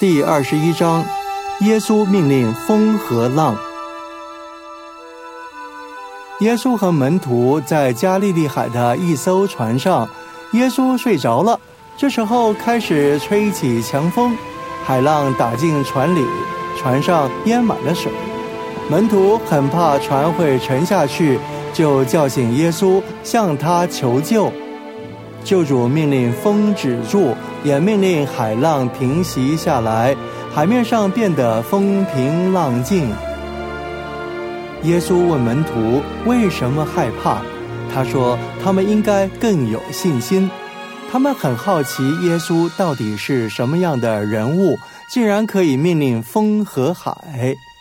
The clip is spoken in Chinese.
第21章，耶稣命令风和浪。耶稣和门徒在加利利海的一艘船上，耶稣睡着了，这时候开始吹起强风，海浪打进船里，船上淹满了水。门徒很怕船会沉下去，就叫醒耶稣，向他求救。救主命令风止住，也命令海浪平息下来，海面上变得风平浪静。耶稣问门徒为什么害怕，他说他们应该更有信心。他们很好奇耶稣到底是什么样的人物，竟然可以命令风和海。